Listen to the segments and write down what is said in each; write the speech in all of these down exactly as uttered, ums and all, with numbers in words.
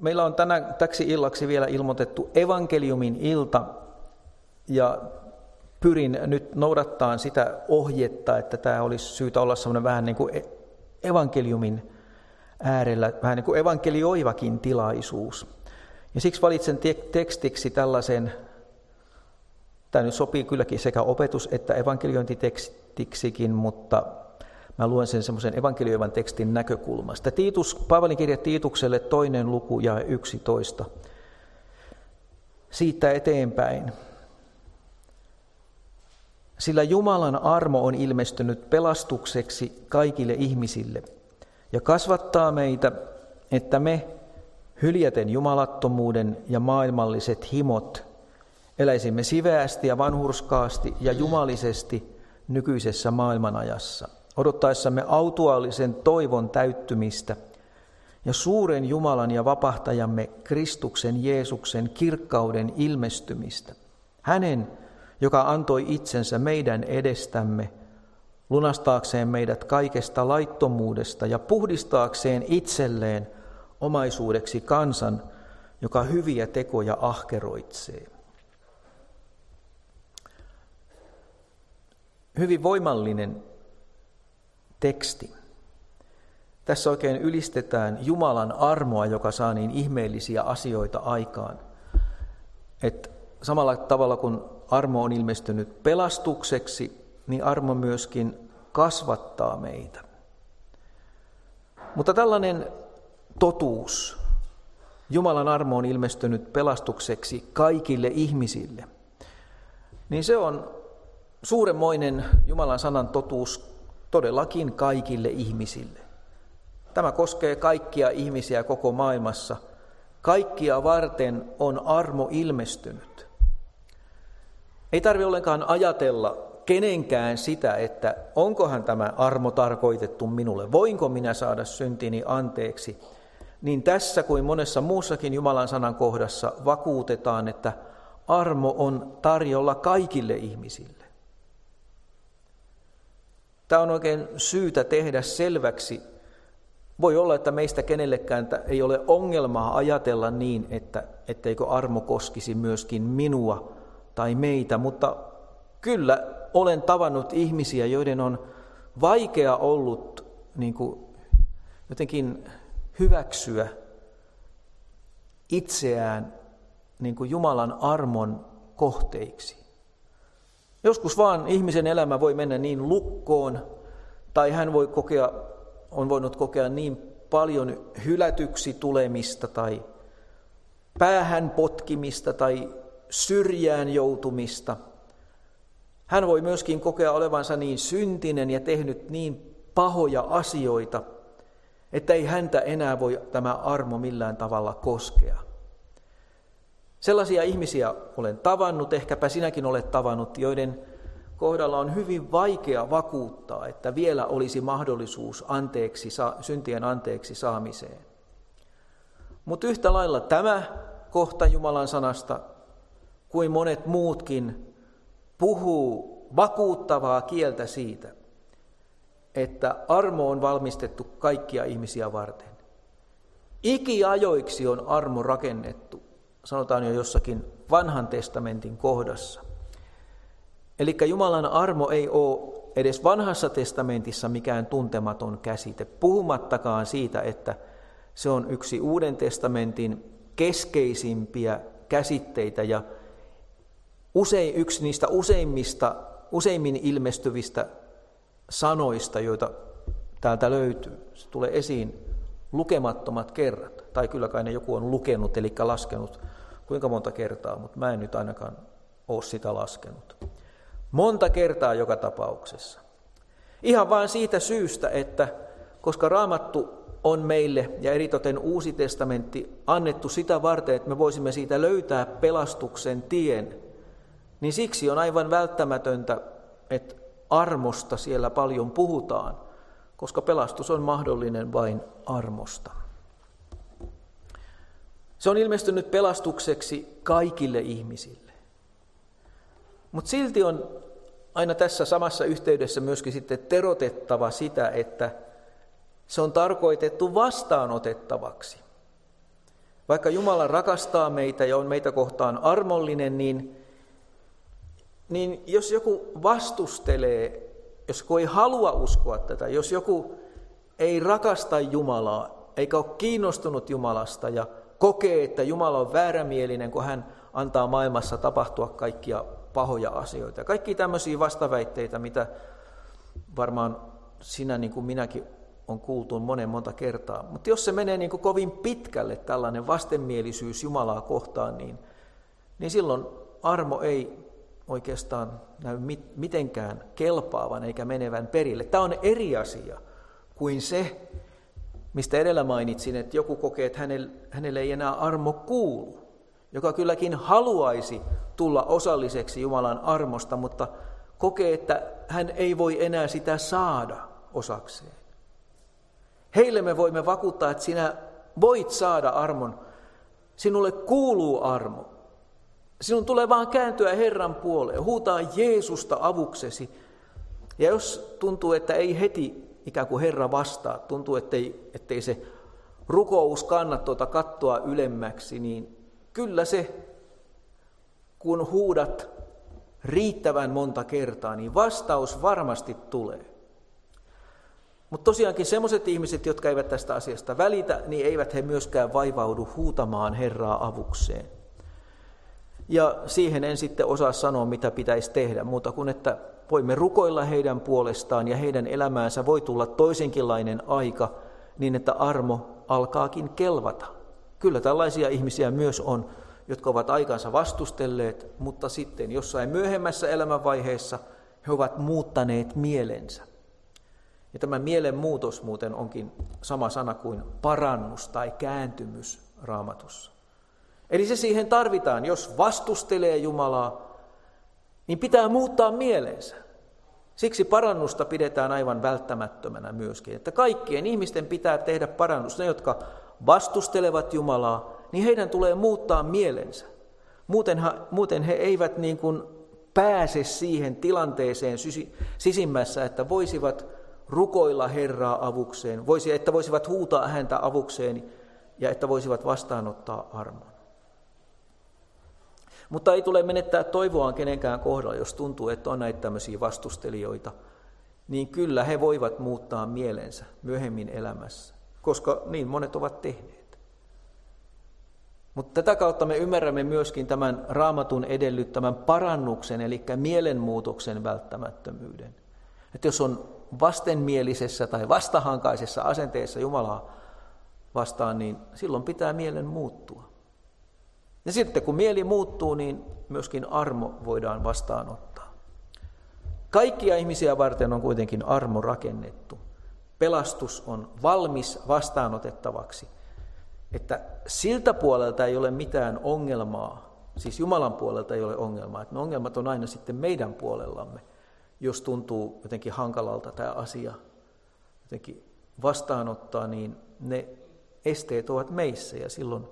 meillä on tänään täksi illaksi vielä ilmoitettu evankeliumin ilta, ja pyrin nyt noudattamaan sitä ohjetta, että tämä olisi syytä olla semmoinen vähän niin kuin evankeliumin äärellä, vähän niin kuin evankelioivakin tilaisuus. Ja siksi valitsen tekstiksi tällaisen, tämä nyt sopii kylläkin sekä opetus- että evankeliointitekstiksikin, mutta mä luen sen semmoisen evankelioivan tekstin näkökulmasta. Tiitus, Paavalin kirja Tiitukselle toinen luku ja yksitoista. Siitä eteenpäin. Sillä Jumalan armo on ilmestynyt pelastukseksi kaikille ihmisille ja kasvattaa meitä, että me, hyljäten jumalattomuuden ja maailmalliset himot, eläisimme siveästi ja vanhurskaasti ja jumalisesti nykyisessä maailmanajassa, odottaessamme autuaallisen toivon täyttymistä ja suuren Jumalan ja vapahtajamme Kristuksen Jeesuksen kirkkauden ilmestymistä. Hänen, joka antoi itsensä meidän edestämme, lunastaakseen meidät kaikesta laittomuudesta ja puhdistaakseen itselleen omaisuudeksi kansan, joka hyviä tekoja ahkeroitsee. Hyvin voimallinen teksti. Tässä oikein ylistetään Jumalan armoa, joka saa niin ihmeellisiä asioita aikaan. Et samalla tavalla kuin armo on ilmestynyt pelastukseksi, niin armo myöskin kasvattaa meitä. Mutta tällainen totuus, Jumalan armo on ilmestynyt pelastukseksi kaikille ihmisille, niin se on suuremmoinen Jumalan sanan totuus todellakin kaikille ihmisille. Tämä koskee kaikkia ihmisiä koko maailmassa. Kaikkia varten on armo ilmestynyt. Ei tarvitse ollenkaan ajatella kenenkään sitä, että onkohan tämä armo tarkoitettu minulle, voinko minä saada syntini anteeksi. Niin tässä kuin monessa muussakin Jumalan sanan kohdassa vakuutetaan, että armo on tarjolla kaikille ihmisille. Tämä on oikein syytä tehdä selväksi. Voi olla, että meistä kenellekään ei ole ongelmaa ajatella niin, että etteikö armo koskisi myöskin minua tai meitä, mutta kyllä olen tavannut ihmisiä, joiden on vaikea ollut niin kuin, jotenkin hyväksyä itseään niin kuin Jumalan armon kohteiksi. Joskus vaan ihmisen elämä voi mennä niin lukkoon, tai hän voi kokea, on voinut kokea niin paljon hylätyksi tulemista, tai päähän potkimista, tai syrjään joutumista. Hän voi myöskin kokea olevansa niin syntinen ja tehnyt niin pahoja asioita, että ei häntä enää voi tämä armo millään tavalla koskea. Sellaisia ihmisiä olen tavannut, ehkäpä sinäkin olet tavannut, joiden kohdalla on hyvin vaikea vakuuttaa, että vielä olisi mahdollisuus anteeksi, syntien anteeksi saamiseen. Mutta yhtä lailla tämä kohta Jumalan sanasta, kuin monet muutkin, puhuu vakuuttavaa kieltä siitä, että armo on valmistettu kaikkia ihmisiä varten. Ikiajoiksi on armo rakennettu, sanotaan jo jossakin vanhan testamentin kohdassa. Eli Jumalan armo ei ole edes vanhassa testamentissa mikään tuntematon käsite, puhumattakaan siitä, että se on yksi Uuden testamentin keskeisimpiä käsitteitä ja usein yksi niistä useimmista, useimmin ilmestyvistä sanoista, joita täältä löytyy. Se tulee esiin lukemattomat kerrat, tai kyllä kai ne joku on lukenut, eli laskenut kuinka monta kertaa, mutta mä en nyt ainakaan ole sitä laskenut. Monta kertaa joka tapauksessa. Ihan vain siitä syystä, että koska Raamattu on meille ja eritoten Uusi testamentti annettu sitä varten, että me voisimme siitä löytää pelastuksen tien, niin siksi on aivan välttämätöntä, että armosta siellä paljon puhutaan, koska pelastus on mahdollinen vain armosta. Se on ilmestynyt pelastukseksi kaikille ihmisille. Mutta silti on aina tässä samassa yhteydessä myöskin sitten terotettava sitä, että se on tarkoitettu vastaanotettavaksi. Vaikka Jumala rakastaa meitä ja on meitä kohtaan armollinen, niin, niin jos joku vastustelee, jos joku ei halua uskoa tätä, jos joku ei rakasta Jumalaa, eikä ole kiinnostunut Jumalasta ja kokee, että Jumala on väärämielinen, kun hän antaa maailmassa tapahtua kaikkia pahoja asioita. Kaikki tämmöisiä vastaväitteitä, mitä varmaan sinä niin kuin minäkin on kuultu monen monta kertaa. Mutta jos se menee niin kuin kovin pitkälle tällainen vastenmielisyys Jumalaa kohtaan, niin, niin silloin armo ei oikeastaan näy mitenkään kelpaavan eikä menevän perille. Tämä on eri asia kuin se, mistä edellä mainitsin, että joku kokee, että hänelle, hänelle ei enää armo kuulu, joka kylläkin haluaisi tulla osalliseksi Jumalan armosta, mutta kokee, että hän ei voi enää sitä saada osakseen. Heille me voimme vakuuttaa, että sinä voit saada armon. Sinulle kuuluu armo. Sinun tulee vaan kääntyä Herran puoleen, huutaa Jeesusta avuksesi. Ja jos tuntuu, että ei heti ikään kuin Herra vastaa, tuntuu, ettei, ettei se rukous kanna tuota kattoa ylemmäksi, niin kyllä se, kun huudat riittävän monta kertaa, niin vastaus varmasti tulee. Mutta tosiaankin sellaiset ihmiset, jotka eivät tästä asiasta välitä, niin eivät he myöskään vaivaudu huutamaan Herraa avukseen. Ja siihen en sitten osaa sanoa, mitä pitäisi tehdä, muuta kuin että voimme rukoilla heidän puolestaan ja heidän elämäänsä voi tulla toisenkinlainen aika niin, että armo alkaakin kelvata. Kyllä tällaisia ihmisiä myös on, jotka ovat aikansa vastustelleet, mutta sitten jossain myöhemmässä elämänvaiheessa he ovat muuttaneet mielensä. Ja tämä mielen muutos muuten onkin sama sana kuin parannus tai kääntymys Raamatussa. Eli se siihen tarvitaan, jos vastustelee Jumalaa, niin pitää muuttaa mielensä. Siksi parannusta pidetään aivan välttämättömänä myöskin, että kaikkien ihmisten pitää tehdä parannus. Ne, jotka vastustelevat Jumalaa, niin heidän tulee muuttaa mielensä. Muuten, muuten he eivät niin kuin pääse siihen tilanteeseen sisimmässä, että voisivat rukoilla Herraa avukseen, että voisivat huutaa häntä avukseen ja että voisivat vastaanottaa armon. Mutta ei tule menettää toivoaan kenenkään kohdalla, jos tuntuu, että on näitä tämmöisiä vastustelijoita, niin kyllä he voivat muuttaa mielensä myöhemmin elämässä, koska niin monet ovat tehneet. Mutta tätä kautta me ymmärrämme myöskin tämän Raamatun edellyttämän parannuksen, eli mielenmuutoksen välttämättömyyden. Että jos on vastenmielisessä tai vastahankaisessa asenteessa Jumalaa vastaan, niin silloin pitää mielen muuttua. Ja sitten kun mieli muuttuu, niin myöskin armo voidaan vastaanottaa. Kaikkia ihmisiä varten on kuitenkin armo rakennettu. Pelastus on valmis vastaanotettavaksi. Että siltä puolelta ei ole mitään ongelmaa, siis Jumalan puolelta ei ole ongelmaa. Että ne ongelmat on aina sitten meidän puolellamme, jos tuntuu jotenkin hankalalta tämä asia jotenkin vastaanottaa, niin ne esteet ovat meissä ja silloin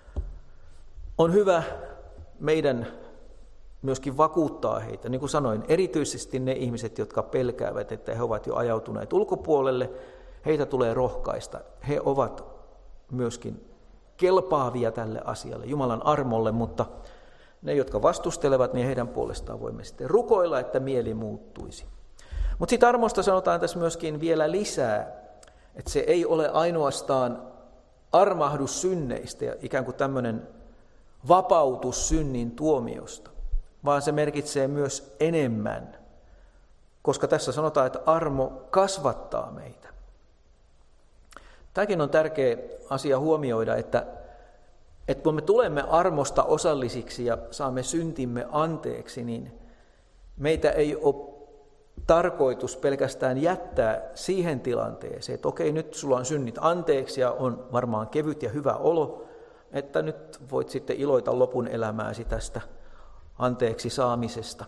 on hyvä meidän myöskin vakuuttaa heitä. Niin kuin sanoin, erityisesti ne ihmiset, jotka pelkäävät, että he ovat jo ajautuneet ulkopuolelle, heitä tulee rohkaista. He ovat myöskin kelpaavia tälle asialle, Jumalan armolle, mutta ne, jotka vastustelevat, niin heidän puolestaan voimme sitten rukoilla, että mieli muuttuisi. Mutta sitten armosta sanotaan tässä myöskin vielä lisää, että se ei ole ainoastaan armahdus synneistä ja ikään kuin tämmöinen vapautus synnin tuomiosta, vaan se merkitsee myös enemmän, koska tässä sanotaan, että armo kasvattaa meitä. Tämäkin on tärkeä asia huomioida, että, että kun me tulemme armosta osallisiksi ja saamme syntimme anteeksi, niin meitä ei ole tarkoitus pelkästään jättää siihen tilanteeseen, että okei, nyt sulla on synnit anteeksi ja on varmaan kevyt ja hyvä olo, että nyt voit sitten iloita lopun elämääsi tästä anteeksi saamisesta.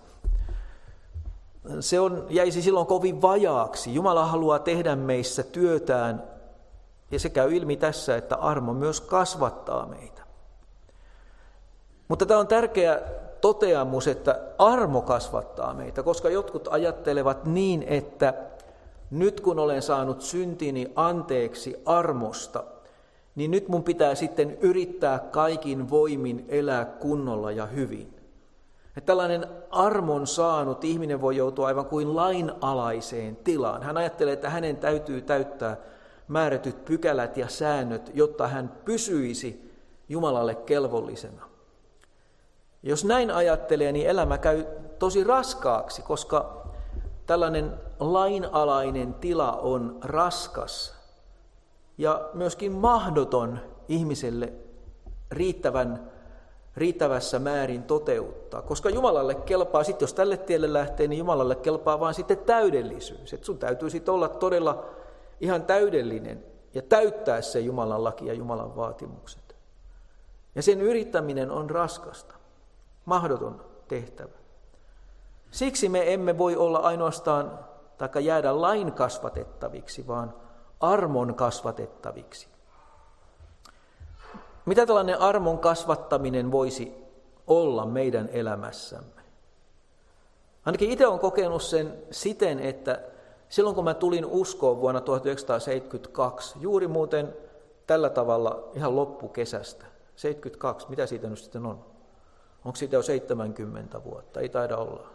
Se on, jäisi silloin kovin vajaaksi. Jumala haluaa tehdä meissä työtään, ja se käy ilmi tässä, että armo myös kasvattaa meitä. Mutta tämä on tärkeä toteamus, että armo kasvattaa meitä, koska jotkut ajattelevat niin, että nyt kun olen saanut syntini anteeksi armosta, niin nyt mun pitää sitten yrittää kaikin voimin elää kunnolla ja hyvin. Että tällainen armon saanut ihminen voi joutua aivan kuin lainalaiseen tilaan. Hän ajattelee, että hänen täytyy täyttää määrätyt pykälät ja säännöt, jotta hän pysyisi Jumalalle kelvollisena. Jos näin ajattelee, niin elämä käy tosi raskaaksi, koska tällainen lainalainen tila on raskas ja myöskin mahdoton ihmiselle riittävän, riittävässä määrin toteuttaa. Koska Jumalalle kelpaa, sitten jos tälle tielle lähtee, niin Jumalalle kelpaa vaan sitten täydellisyys. Että sun täytyy sitten olla todella ihan täydellinen ja täyttää se Jumalan laki ja Jumalan vaatimukset. Ja sen yrittäminen on raskasta, mahdoton tehtävä. Siksi me emme voi olla ainoastaan tai jäädä lain kasvatettaviksi, vaan armon kasvatettaviksi. Mitä tällainen armon kasvattaminen voisi olla meidän elämässämme? Ainakin itse olen kokenut sen siten, että silloin kun mä tulin uskoon vuonna tuhatyhdeksänsataaseitsemänkymmentäkaksi, juuri muuten tällä tavalla ihan loppukesästä, seitsemänkymmentäkaksi, mitä siitä nyt sitten on? Onko siitä jo seitsemänkymmentä vuotta? Ei taida olla.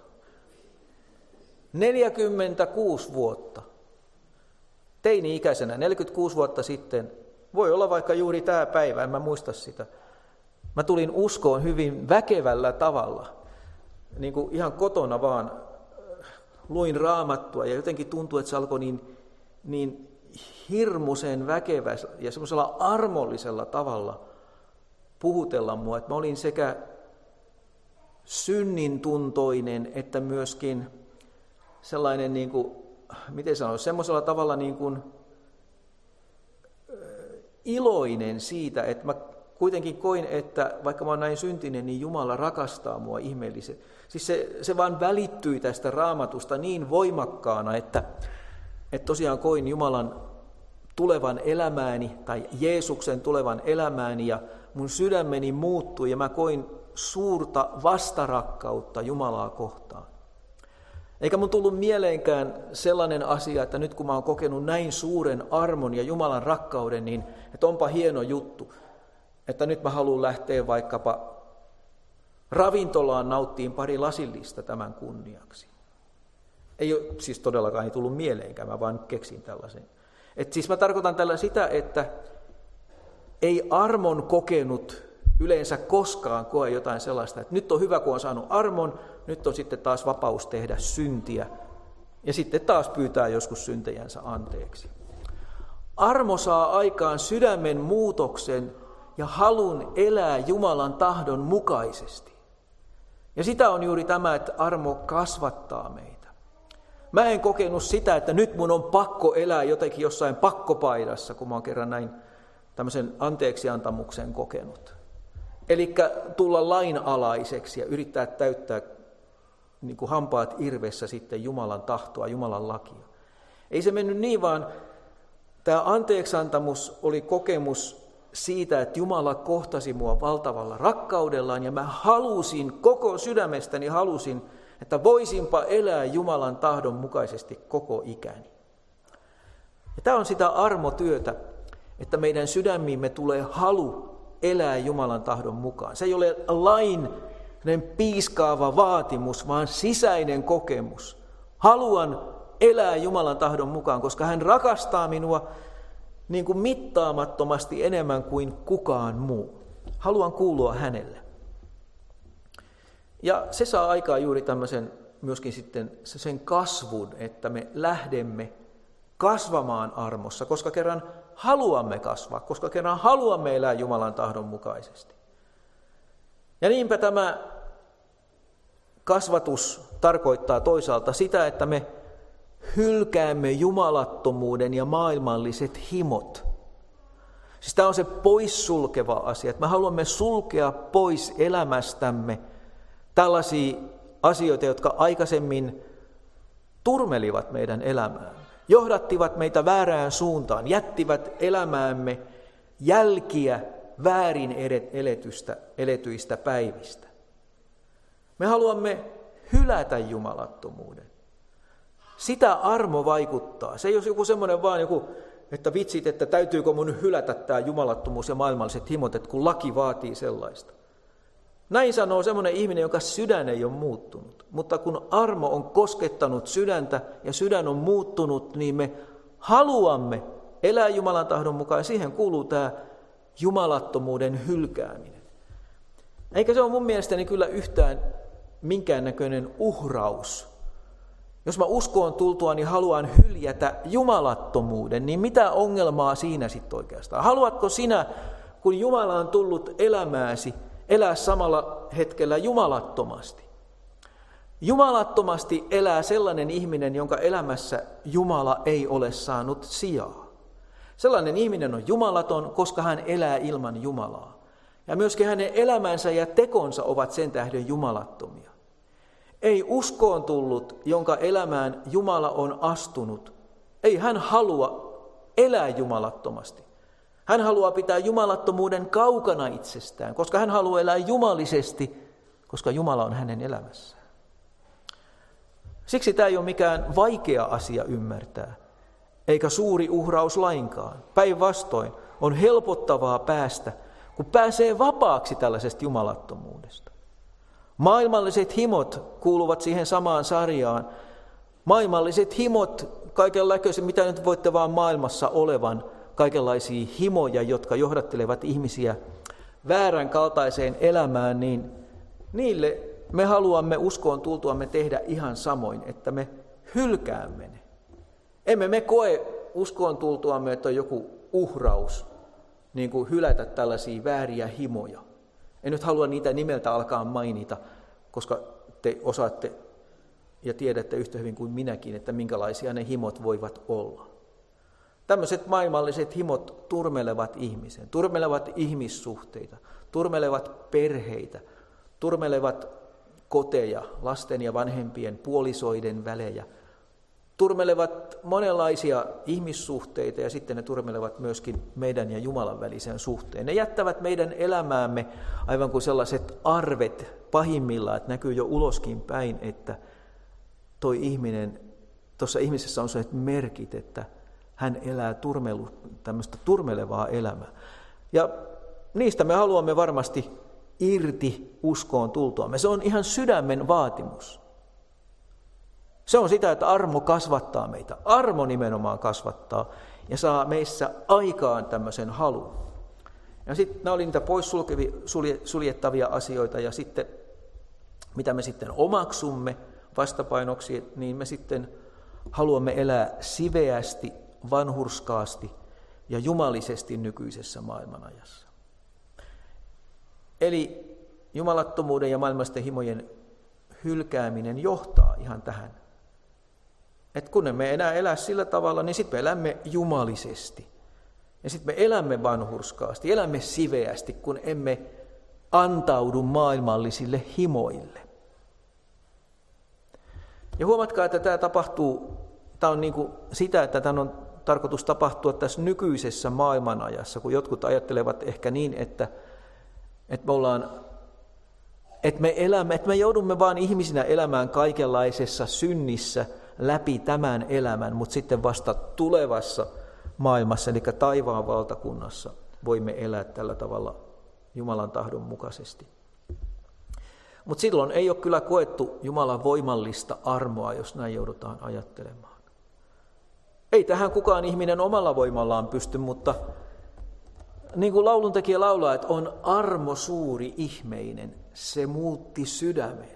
neljäkymmentäkuusi vuotta. Teini-ikäisenä, neljäkymmentäkuusi vuotta sitten, voi olla vaikka juuri tämä päivä, en mä muista sitä. Mä tulin uskoon hyvin väkevällä tavalla, niin kuin ihan kotona vaan luin Raamattua ja jotenkin tuntui, että se alkoi niin, niin hirmuisen väkevä ja semmoisella armollisella tavalla puhutella mua, että mä olin sekä synnintuntoinen että myöskin sellainen, niin kuin, miten sanoisi, semmoisella tavalla niin kuin iloinen siitä, että mä kuitenkin koin, että vaikka mä oon näin syntinen, niin Jumala rakastaa mua ihmeellisesti. Siis se, se vaan välittyi tästä Raamatusta niin voimakkaana, että, että tosiaan koin Jumalan tulevan elämääni tai Jeesuksen tulevan elämääni ja mun sydämeni muuttui ja mä koin suurta vastarakkautta Jumalaa kohtaan. Eikä mun tullut mieleenkään sellainen asia, että nyt kun mä oon kokenut näin suuren armon ja Jumalan rakkauden, niin että onpa hieno juttu, että nyt mä haluan lähteä vaikkapa ravintolaan nauttiin pari lasillista tämän kunniaksi. Ei ole, siis todellakaan ei tullut mieleenkään, mä vaan keksin tällaisen. Et siis mä tarkoitan tällä sitä, että ei armon kokenut yleensä koskaan koe jotain sellaista, että nyt on hyvä, kun on saanut armon, nyt on sitten taas vapaus tehdä syntiä ja sitten taas pyytää joskus syntejänsä anteeksi. Armo saa aikaan sydämen muutoksen ja halun elää Jumalan tahdon mukaisesti. Ja sitä on juuri tämä, että armo kasvattaa meitä. Mä en kokenut sitä, että nyt mun on pakko elää jotenkin jossain pakkopaidassa, kun mä oon kerran näin tämmöisen anteeksiantamuksen kokenut. Eli tulla lainalaiseksi ja yrittää täyttää niin kuin hampaat irvessä sitten Jumalan tahtoa, Jumalan lakia. Ei se mennyt niin, vaan tämä anteeksiantamus oli kokemus siitä, että Jumala kohtasi mua valtavalla rakkaudellaan ja mä halusin, koko sydämestäni halusin, että voisinpa elää Jumalan tahdon mukaisesti koko ikäni. Ja tämä on sitä armotyötä, että meidän sydämiimme tulee halu elää Jumalan tahdon mukaan. Se ei ole lainen piiskaava vaatimus, vaan sisäinen kokemus. Haluan elää Jumalan tahdon mukaan, koska hän rakastaa minua niin kuin mittaamattomasti enemmän kuin kukaan muu. Haluan kuulua hänelle. Ja se saa aikaa juuri tämmöisen myöskin sitten sen kasvun, että me lähdemme kasvamaan armossa, koska kerran haluamme kasvaa, koska kerran haluamme elää Jumalan tahdon mukaisesti. Ja niinpä tämä kasvatus tarkoittaa toisaalta sitä, että me hylkäämme jumalattomuuden ja maailmalliset himot. Siis tämä on se poissulkeva asia, että me haluamme sulkea pois elämästämme tällaisia asioita, jotka aikaisemmin turmelivat meidän elämäämme, johdattivat meitä väärään suuntaan, jättivät elämäämme jälkiä väärin eletystä, eletyistä päivistä. Me haluamme hylätä jumalattomuuden. Sitä armo vaikuttaa. Se ei ole joku semmoinen vaan joku että vitsit, että täytyykö mun hylätä tämä jumalattomuus ja maailmalliset himot, että kun laki vaatii sellaista. Näin sanoo semmoinen ihminen, jonka sydän ei ole muuttunut. Mutta kun armo on koskettanut sydäntä ja sydän on muuttunut, niin me haluamme elää Jumalan tahdon mukaan. Ja siihen kuuluu tämä jumalattomuuden hylkääminen. Eikä se ole mun mielestäni kyllä yhtään minkäännäköinen uhraus. Jos mä uskoon tultua, niin haluan hyljätä jumalattomuuden, niin mitä ongelmaa siinä sitten oikeastaan? Haluatko sinä, kun Jumala on tullut elämääsi, elää samalla hetkellä jumalattomasti? Jumalattomasti elää sellainen ihminen, jonka elämässä Jumala ei ole saanut sijaa. Sellainen ihminen on jumalaton, koska hän elää ilman Jumalaa. Ja myöskin hänen elämänsä ja tekonsa ovat sen tähden jumalattomia. Ei uskoon tullut, jonka elämään Jumala on astunut. Ei hän halua elää jumalattomasti. Hän haluaa pitää jumalattomuuden kaukana itsestään, koska hän haluaa elää jumalisesti, koska Jumala on hänen elämässään. Siksi tämä ei ole mikään vaikea asia ymmärtää, eikä suuri uhraus lainkaan. Päinvastoin on helpottavaa päästä, kun pääsee vapaaksi tällaisesta jumalattomuudesta. Maailmalliset himot kuuluvat siihen samaan sarjaan. Maailmalliset himot, kaikenlaisia, mitä nyt voitte vaan maailmassa olevan, kaikenlaisia himoja, jotka johdattelevat ihmisiä väärän kaltaiseen elämään, niin niille me haluamme uskoon tultuamme tehdä ihan samoin, että me hylkäämme ne. Emme me koe uskoon tultuamme, että on joku uhraus, niin kuin hylätä tällaisia vääriä himoja. En nyt halua niitä nimeltä alkaa mainita, koska te osaatte ja tiedätte yhtä hyvin kuin minäkin, että minkälaisia ne himot voivat olla. Tämmöiset maailmalliset himot turmelevat ihmisen, turmelevat ihmissuhteita, turmelevat perheitä, turmelevat koteja, lasten ja vanhempien, puolisoiden välejä, turmelevat monenlaisia ihmissuhteita ja sitten ne turmelevat myöskin meidän ja Jumalan välisen suhteen. Ne jättävät meidän elämäämme aivan kuin sellaiset arvet pahimmillaan, että näkyy jo uloskin päin, että toi ihminen, tuossa ihmisessä on sellaiset merkit, että hän elää turmelu, tämmöistä turmelevaa elämää. Ja niistä me haluamme varmasti irti uskoon tultuamme. Se on ihan sydämen vaatimus. Se on sitä, että armo kasvattaa meitä. Armo nimenomaan kasvattaa ja saa meissä aikaan tämmöisen halun. Ja sitten nämä oli niitä poissuljettavia asioita ja sitten mitä me sitten omaksumme vastapainoksi, niin me sitten haluamme elää siveästi, vanhurskaasti ja jumalisesti nykyisessä maailmanajassa. Eli jumalattomuuden ja maailmallisten himojen hylkääminen johtaa ihan tähän. Että kun emme enää elä sillä tavalla, niin sitten me elämme jumalisesti. Ja sitten me elämme vanhurskaasti, elämme siveästi, kun emme antaudu maailmallisille himoille. Ja huomatkaa, että tämä tapahtuu, tämä on niin kuin sitä, että tämä on tarkoitus tapahtua tässä nykyisessä maailmanajassa, kun jotkut ajattelevat ehkä niin, että, että me ollaan, että me elämme, että me joudumme vaan ihmisinä elämään kaikenlaisessa synnissä läpi tämän elämän, mutta sitten vasta tulevassa maailmassa, eli taivaan valtakunnassa, voimme elää tällä tavalla Jumalan tahdon mukaisesti. Mutta silloin ei ole kyllä koettu Jumalan voimallista armoa, jos näin joudutaan ajattelemaan. Ei tähän kukaan ihminen omalla voimallaan pysty, mutta niin kuin lauluntekijä laulaa, että on armo suuri ihmeinen, se muutti sydämen.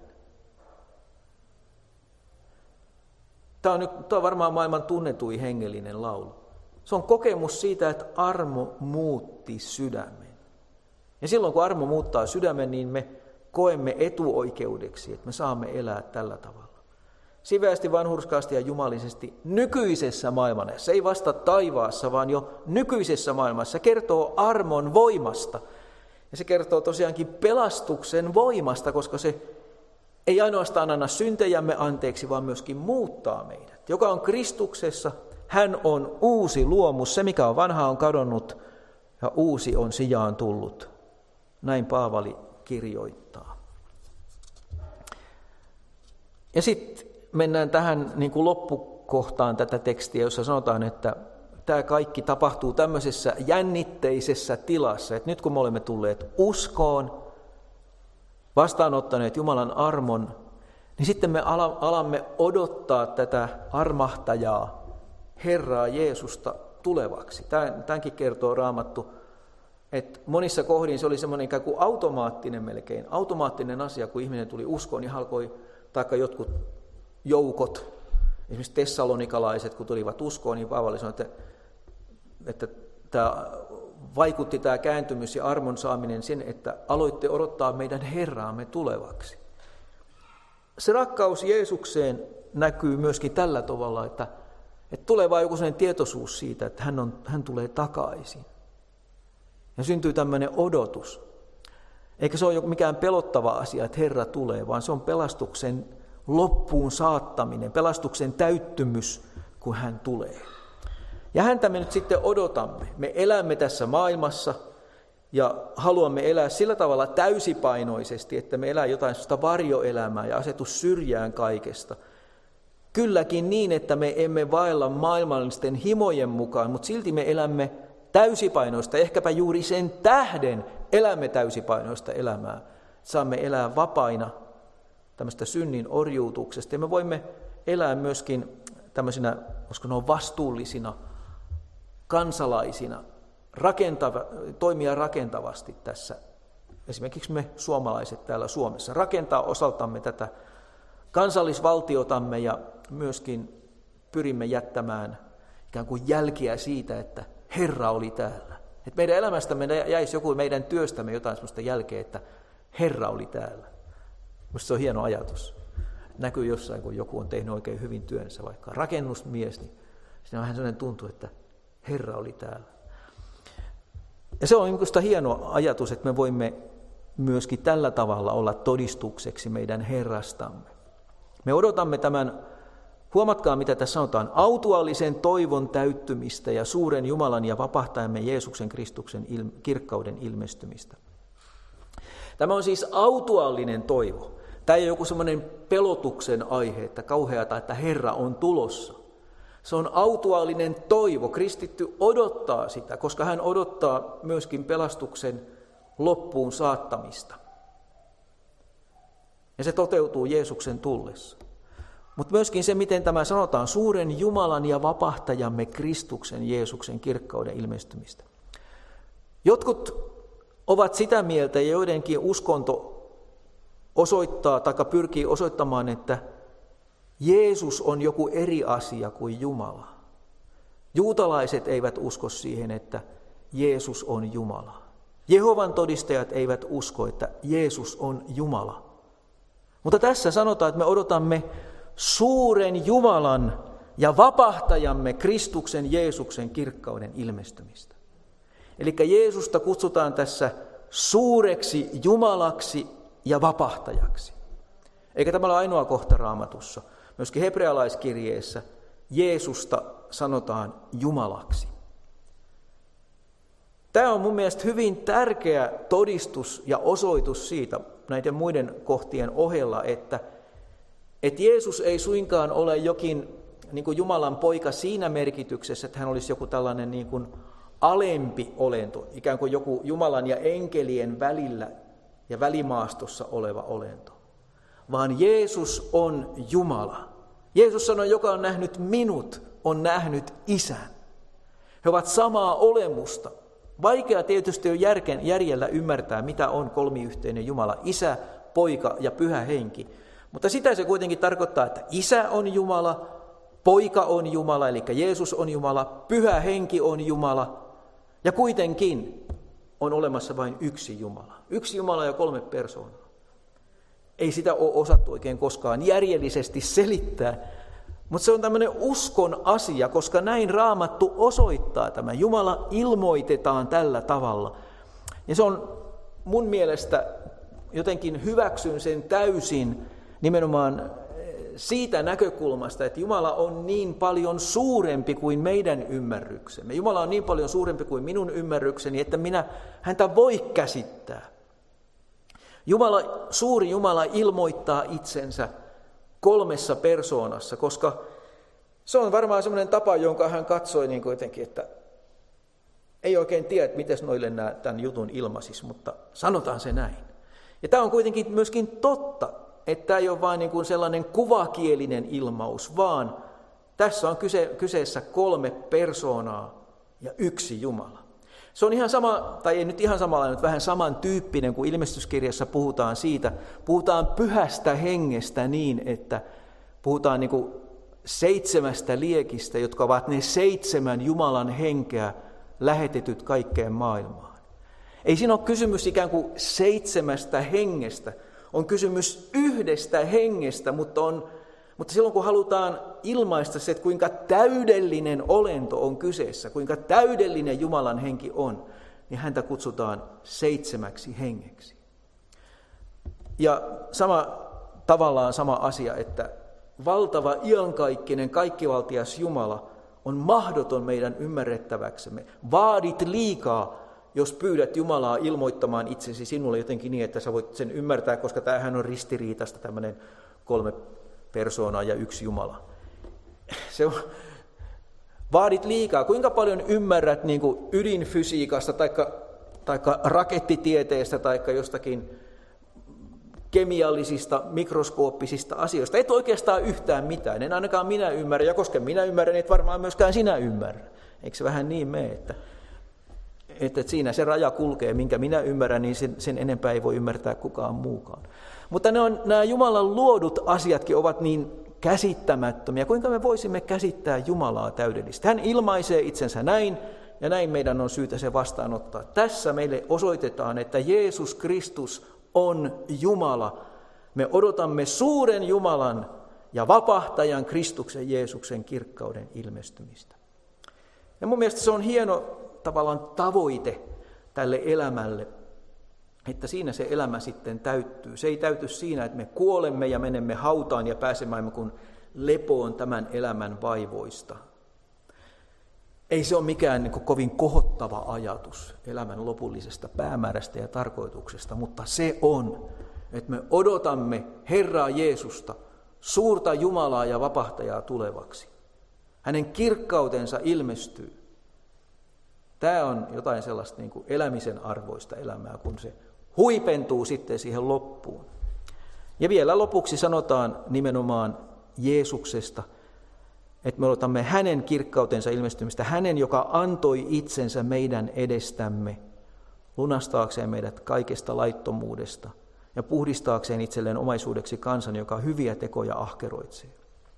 Tämä on, nyt, tämä on varmaan maailman tunnetuin hengellinen laulu. Se on kokemus siitä, että armo muutti sydämen. Ja silloin kun armo muuttaa sydämen, niin me koemme etuoikeudeksi, että me saamme elää tällä tavalla. Siveästi, vanhurskaasti ja jumalisesti nykyisessä maailmassa, ei vasta taivaassa, vaan jo nykyisessä maailmassa. Se kertoo armon voimasta. Ja se kertoo tosiaankin pelastuksen voimasta, koska se ei ainoastaan anna syntejämme anteeksi, vaan myöskin muuttaa meidät. Joka on Kristuksessa, hän on uusi luomus. Se, mikä on vanha, on kadonnut ja uusi on sijaan tullut. Näin Paavali kirjoittaa. Ja sitten mennään tähän niin kuin loppukohtaan tätä tekstiä, jossa sanotaan, että tämä kaikki tapahtuu tämmöisessä jännitteisessä tilassa, että nyt kun me olemme tulleet uskoon, vastaanottaneet Jumalan armon, niin sitten me alamme odottaa tätä armahtajaa, Herraa Jeesusta tulevaksi. Tämänkin kertoo Raamattu, että monissa kohdin se oli semmoinen ikään kuin automaattinen melkein, automaattinen asia, kun ihminen tuli uskoon, niin alkoi, taikka jotkut joukot, esimerkiksi tessalonikalaiset, kun tulivat uskoon, niin Paavali sanoi, että, että tämä vaikutti tämä kääntymys ja armon saaminen sen, että aloitte odottaa meidän Herraamme tulevaksi. Se rakkaus Jeesukseen näkyy myöskin tällä tavalla, että, että tulee vain joku sellainen tietoisuus siitä, että hän, on, hän tulee takaisin. Ja syntyy tämmöinen odotus. Eikä se ole mikään pelottava asia, että Herra tulee, vaan se on pelastuksen loppuun saattaminen, pelastuksen täyttymys, kun hän tulee. Ja häntä me nyt sitten odotamme. Me elämme tässä maailmassa ja haluamme elää sillä tavalla täysipainoisesti, että me elää jotain sellaista varjoelämää ja asetu syrjään kaikesta. Kylläkin niin, että me emme vaella maailmallisten himojen mukaan, mutta silti me elämme täysipainoista, ehkäpä juuri sen tähden elämme täysipainoista elämää. Saamme elää vapaina tämmöistä synnin orjuutuksesta ja me voimme elää myöskin tämmöisinä, koska ne on vastuullisina kansalaisina, rakentava, toimia rakentavasti tässä. Esimerkiksi me suomalaiset täällä Suomessa rakentaa osaltamme tätä kansallisvaltiotamme ja myöskin pyrimme jättämään ikään kuin jälkiä siitä, että Herra oli täällä. Että meidän elämästämme jäisi joku meidän työstämme jotain sellaista jälkeä, että Herra oli täällä. Minusta se on hieno ajatus. Näkyy jossain, kun joku on tehnyt oikein hyvin työnsä, vaikka rakennusmies, niin siinä on vähän sellainen tuntu, että Herra oli täällä. Ja se on minusta hieno ajatus, että me voimme myöskin tällä tavalla olla todistukseksi meidän Herrastamme. Me odotamme tämän, huomatkaa mitä tässä sanotaan, autuaalisen toivon täyttymistä ja suuren Jumalan ja vapahtajamme Jeesuksen Kristuksen il, kirkkauden ilmestymistä. Tämä on siis autuaalinen toivo. Tämä ei ole joku semmoinen pelotuksen aihe, että kauheata, että Herra on tulossa. Se on autuaalinen toivo. Kristitty odottaa sitä, koska hän odottaa myöskin pelastuksen loppuun saattamista. Ja se toteutuu Jeesuksen tullessa. Mutta myöskin se, miten tämä sanotaan, suuren Jumalan ja vapahtajamme Kristuksen Jeesuksen kirkkauden ilmestymistä. Jotkut ovat sitä mieltä ja joidenkin uskonto osoittaa tai pyrkii osoittamaan, että Jeesus on joku eri asia kuin Jumala. Juutalaiset eivät usko siihen, että Jeesus on Jumala. Jehovan todistajat eivät usko, että Jeesus on Jumala. Mutta tässä sanotaan, että me odotamme suuren Jumalan ja vapahtajamme Kristuksen Jeesuksen kirkkauden ilmestymistä. Eli Jeesusta kutsutaan tässä suureksi Jumalaksi ja vapahtajaksi. Eikä tämä ole ainoa kohta Raamatussa. Myöskin hebrealaiskirjeessä Jeesusta sanotaan Jumalaksi. Tämä on mun mielestä hyvin tärkeä todistus ja osoitus siitä näiden muiden kohtien ohella, että, että Jeesus ei suinkaan ole jokin niin kuin Jumalan poika siinä merkityksessä, että hän olisi joku tällainen niin kuin alempi olento, ikään kuin joku Jumalan ja enkelien välillä ja välimaastossa oleva olento. Vaan Jeesus on Jumala. Jeesus sanoi, joka on nähnyt minut, on nähnyt Isän. He ovat samaa olemusta. Vaikea tietysti on järken, järjellä ymmärtää, mitä on kolmiyhteinen Jumala, Isä, Poika ja Pyhä Henki. Mutta sitä se kuitenkin tarkoittaa, että Isä on Jumala, Poika on Jumala, eli Jeesus on Jumala, Pyhä Henki on Jumala, ja kuitenkin on olemassa vain yksi Jumala. Yksi Jumala ja kolme persoonaa. Ei sitä ole osattu oikein koskaan järjellisesti selittää, mutta se on tämmöinen uskon asia, koska näin Raamattu osoittaa tämän. Jumala ilmoitetaan tällä tavalla. Ja se on mun mielestä, jotenkin hyväksyn sen täysin nimenomaan siitä näkökulmasta, että Jumala on niin paljon suurempi kuin meidän ymmärryksemme. Jumala on niin paljon suurempi kuin minun ymmärrykseni, että minä häntä voi käsittää. Jumala, suuri Jumala ilmoittaa itsensä kolmessa persoonassa, koska Se on varmaan semmoinen tapa, jonka hän katsoi niin kuin jotenkin, että ei oikein tiedä, miten noille nämä tämän jutun ilmaisisi, mutta sanotaan se näin. Ja tämä on kuitenkin myöskin totta, että tämä ei ole vain niin kuin sellainen kuvakielinen ilmaus, vaan tässä on kyse, kyseessä kolme persoonaa ja yksi Jumala. Se on ihan sama, tai ei nyt ihan samalla, mutta vähän samantyyppinen, kuin ilmestyskirjassa puhutaan siitä. Puhutaan pyhästä hengestä niin, että puhutaan niin kuin seitsemästä liekistä, jotka ovat ne seitsemän Jumalan henkeä lähetetyt kaikkeen maailmaan. Ei siinä ole kysymys ikään kuin seitsemästä hengestä, on kysymys yhdestä hengestä, mutta, on, mutta silloin kun halutaan ilmaista se, että kuinka täydellinen olento on kyseessä, kuinka täydellinen Jumalan henki on, niin häntä kutsutaan seitsemäksi hengeksi. Ja sama, tavallaan sama asia, että valtava, iankaikkinen, kaikkivaltias Jumala on mahdoton meidän ymmärrettäväksemme. Vaadit liikaa, jos pyydät Jumalaa ilmoittamaan itsesi sinulle jotenkin niin, että sä voit sen ymmärtää, koska tämähän on ristiriitasta, tämmöinen kolme persoonaa ja yksi Jumala. Se on, vaadit liikaa. Kuinka paljon ymmärrät niin kuin ydinfysiikasta tai rakettitieteestä tai jostakin kemiallisista, mikroskooppisista asioista. Et oikeastaan yhtään mitään. En ainakaan minä ymmärrä, ja koska minä ymmärrän, et varmaan myöskään sinä ymmärrä. Eikö se vähän niin mene, että, että siinä se raja kulkee, minkä minä ymmärrän, niin sen, sen enempää ei voi ymmärtää kukaan muukaan. Mutta ne on, nämä Jumalan luodut asiatkin ovat niin käsittämättömiä. Kuinka me voisimme käsittää Jumalaa täydellistä? Hän ilmaisee itsensä näin, ja näin meidän on syytä se vastaanottaa. Tässä meille osoitetaan, että Jeesus Kristus on Jumala. Me odotamme suuren Jumalan ja vapahtajan Kristuksen Jeesuksen kirkkauden ilmestymistä. Ja mun mielestä se on hieno tavallaan tavoite tälle elämälle, että siinä se elämä sitten täyttyy. Se ei täyty siinä, että me kuolemme ja menemme hautaan ja pääsemään kuin lepoon tämän elämän vaivoista. Ei se ole mikään niin kuin kovin kohottava ajatus elämän lopullisesta päämäärästä ja tarkoituksesta, mutta se on, että me odotamme Herraa Jeesusta, suurta Jumalaa ja vapahtajaa tulevaksi. Hänen kirkkautensa ilmestyy. Tämä on jotain sellaista niin kuin elämisen arvoista elämää, kun se huipentuu sitten siihen loppuun. Ja vielä lopuksi sanotaan nimenomaan Jeesuksesta, että me odotamme hänen kirkkautensa ilmestymistä, hänen, joka antoi itsensä meidän edestämme, lunastaakseen meidät kaikesta laittomuudesta ja puhdistaakseen itselleen omaisuudeksi kansan, joka hyviä tekoja ahkeroitsee.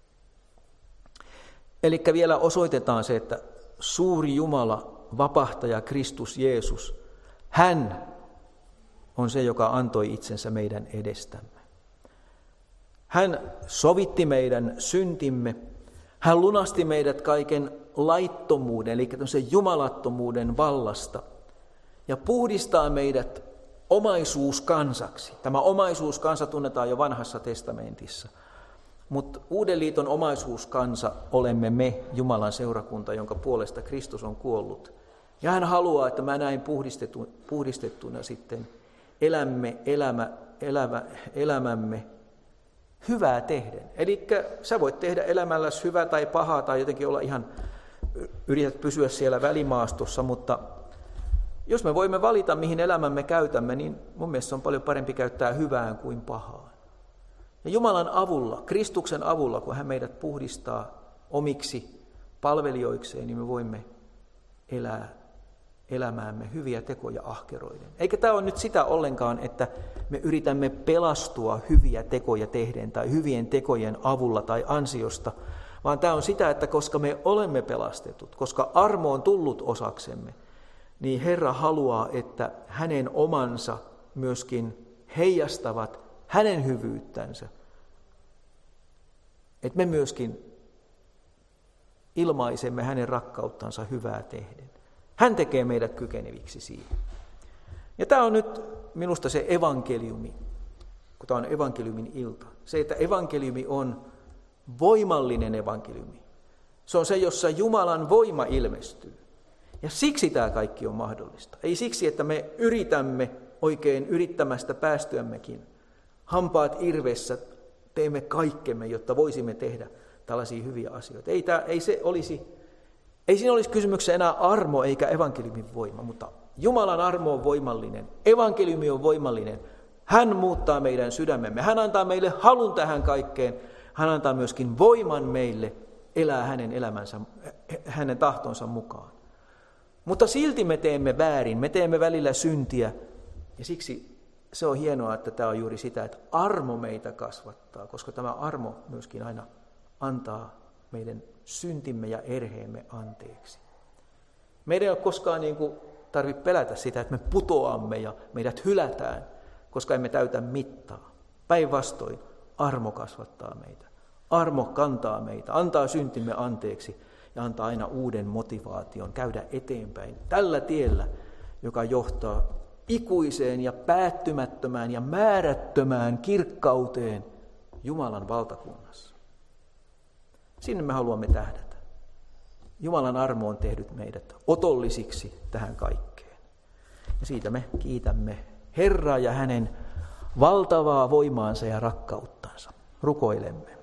Eli vielä osoitetaan se, että suuri Jumala, vapahtaja Kristus Jeesus, hän on se, joka antoi itsensä meidän edestämme. Hän sovitti meidän syntimme, hän lunasti meidät kaiken laittomuuden, eli sen jumalattomuuden vallasta, ja puhdistaa meidät omaisuuskansaksi. Tämä omaisuuskansa tunnetaan jo vanhassa testamentissa, mutta Uuden liiton omaisuuskansa olemme me, Jumalan seurakunta, jonka puolesta Kristus on kuollut. Ja hän haluaa, että mä näin puhdistettu, puhdistettuna sitten elämme elämä, elämä, elämämme hyvää tehden. Eli sä voit tehdä elämälläsi hyvää tai pahaa tai jotenkin olla ihan, yrität pysyä siellä välimaastossa, mutta jos me voimme valita, mihin elämämme käytämme, niin mun mielestä on paljon parempi käyttää hyvään kuin pahaan. Ja Jumalan avulla, Kristuksen avulla, kun hän meidät puhdistaa omiksi palvelijoikseen, niin me voimme elää elämäämme hyviä tekoja ahkeroiden. Eikä tämä ole nyt sitä ollenkaan, että me yritämme pelastua hyviä tekoja tehden tai hyvien tekojen avulla tai ansiosta, vaan tämä on sitä, että koska me olemme pelastetut, koska armo on tullut osaksemme, niin Herra haluaa, että hänen omansa myöskin heijastavat hänen hyvyyttänsä. Että me myöskin ilmaisemme hänen rakkauttansa hyvää tehden. Hän tekee meidät kykeneviksi siihen. Ja tämä on nyt minusta se evankeliumi, kun tämä on evankeliumin ilta. Se, että evankeliumi on voimallinen evankeliumi. Se on se, jossa Jumalan voima ilmestyy. Ja siksi tämä kaikki on mahdollista. Ei siksi, että me yritämme oikein yrittämästä päästyämmekin. Hampaat irvessä teemme kaikkemme, jotta voisimme tehdä tällaisia hyviä asioita. Ei, tämä, ei, se olisi, ei siinä olisi kysymyksessä enää armo eikä evankeliumin voima, mutta Jumalan armo on voimallinen, evankeliumi on voimallinen. Hän muuttaa meidän sydämemme, hän antaa meille halun tähän kaikkeen, hän antaa myöskin voiman meille elää hänen elämänsä, hänen tahtonsa mukaan. Mutta silti me teemme väärin, me teemme välillä syntiä ja siksi se on hienoa, että tämä on juuri sitä, että armo meitä kasvattaa, koska tämä armo myöskin aina antaa meidän syntimme ja erheemme anteeksi. Meidän ei ole koskaan niin kuin tarvitse pelätä sitä, että me putoamme ja meidät hylätään, koska emme täytä mittaa. Päinvastoin armo kasvattaa meitä. Armo kantaa meitä, antaa syntimme anteeksi ja antaa aina uuden motivaation käydä eteenpäin tällä tiellä, joka johtaa ikuiseen ja päättymättömään ja määrättömään kirkkauteen Jumalan valtakunnassa. Sinne me haluamme tähdätä. Jumalan armo on tehnyt meidät otollisiksi tähän kaikkeen. Ja siitä me kiitämme Herraa ja hänen valtavaa voimaansa ja rakkauttansa. Rukoilemme.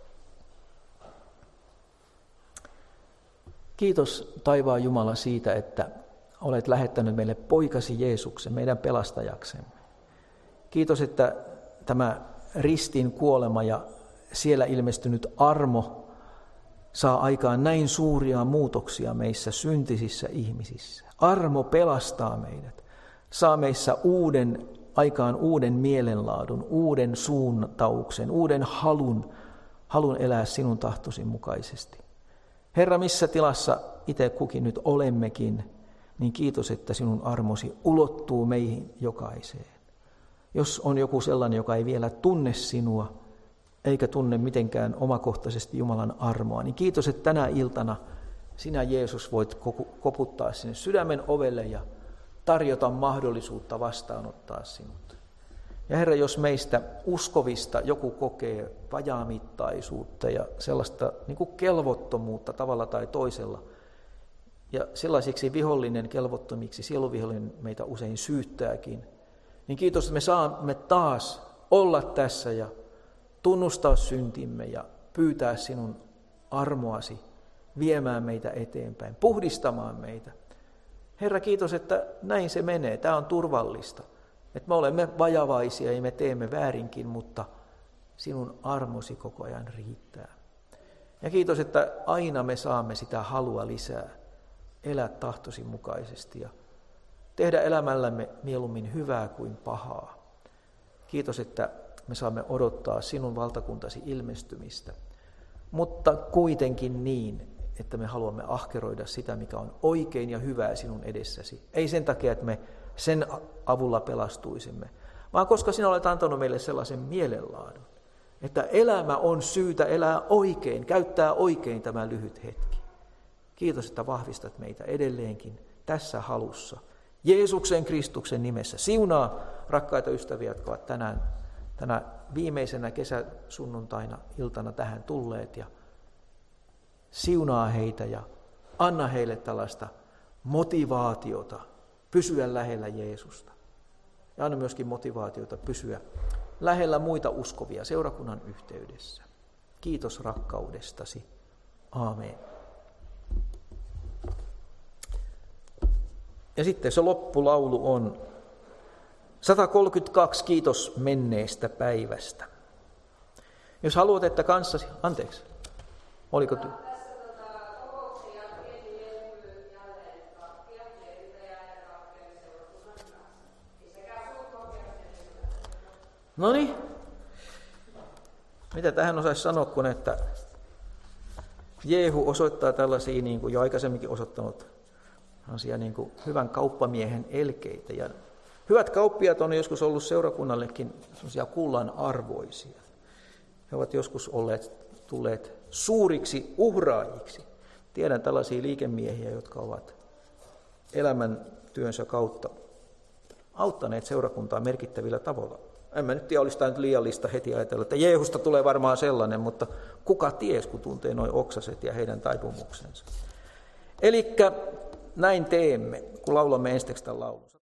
Kiitos taivaan Jumala siitä, että olet lähettänyt meille poikasi Jeesuksen, meidän pelastajaksemme. Kiitos, että tämä ristin kuolema ja siellä ilmestynyt armo saa aikaan näin suuria muutoksia meissä syntisissä ihmisissä. Armo pelastaa meidät, saa meissä uuden, aikaan uuden mielenlaadun, uuden suuntauksen, uuden halun, halun elää sinun tahtosi mukaisesti. Herra, missä tilassa itse kukin nyt olemmekin, niin kiitos, että sinun armosi ulottuu meihin jokaiseen. Jos on joku sellainen, joka ei vielä tunne sinua, eikä tunne mitenkään omakohtaisesti Jumalan armoa, niin kiitos, että tänä iltana sinä, Jeesus, voit koputtaa sinne sydämen ovelle ja tarjota mahdollisuutta vastaanottaa sinut. Ja Herra, jos meistä uskovista joku kokee vajaamittaisuutta ja sellaista niin kuin kelvottomuutta tavalla tai toisella, ja sellaisiksi vihollinen kelvottomiksi, sieluvihollinen meitä usein syyttääkin, niin kiitos, että me saamme taas olla tässä ja tunnustaa syntimme ja pyytää sinun armoasi viemään meitä eteenpäin, puhdistamaan meitä. Herra, kiitos, että näin se menee. Tämä on turvallista. Että me olemme vajavaisia ja me teemme väärinkin, mutta sinun armosi koko ajan riittää. Ja kiitos, että aina me saamme sitä halua lisää, elää tahtosi mukaisesti ja tehdä elämällämme mieluummin hyvää kuin pahaa. Kiitos, että me saamme odottaa sinun valtakuntasi ilmestymistä, mutta kuitenkin niin, että me haluamme ahkeroida sitä, mikä on oikein ja hyvää sinun edessäsi. Ei sen takia, että me sen avulla pelastuisimme, vaan koska sinä olet antanut meille sellaisen mielenlaadun, että elämä on syytä elää oikein, käyttää oikein tämä lyhyt hetki. Kiitos, että vahvistat meitä edelleenkin tässä halussa. Jeesuksen Kristuksen nimessä. Siunaa rakkaita ystäviä, jotka ovat tänään, tänä viimeisenä kesäsunnuntaina iltana tähän tulleet. Ja siunaa heitä ja anna heille tällaista motivaatiota pysyä lähellä Jeesusta. Ja anna myöskin motivaatiota pysyä lähellä muita uskovia seurakunnan yhteydessä. Kiitos rakkaudestasi. Aamen. Ja sitten se loppulaulu on sata kolmekymmentäkaksi, kiitos menneestä päivästä. Jos haluat, että kanssasi, anteeksi, oliko ty? No niin, mitä tähän osaisi sanoa, kun että Jeehu osoittaa tällaisia, niin kuin jo aikaisemminkin osoittanut, niin kuin hyvän kauppamiehen elkeitä. Ja hyvät kauppiaat on joskus ollut seurakunnallekin sellaisia kullan arvoisia. He ovat joskus olleet, tulleet suuriksi uhraajiksi. Tiedän tällaisia liikemiehiä, jotka ovat elämäntyönsä kautta auttaneet seurakuntaa merkittävillä tavoilla. En mä nyt tiedä, olisi tämä nyt liiallista heti ajatella, että Jeehusta tulee varmaan sellainen, mutta kuka ties, kun tuntee noin oksaset ja heidän taipumuksensa. Elikkä näin teemme, kun laulamme ensiksi tämän laulun.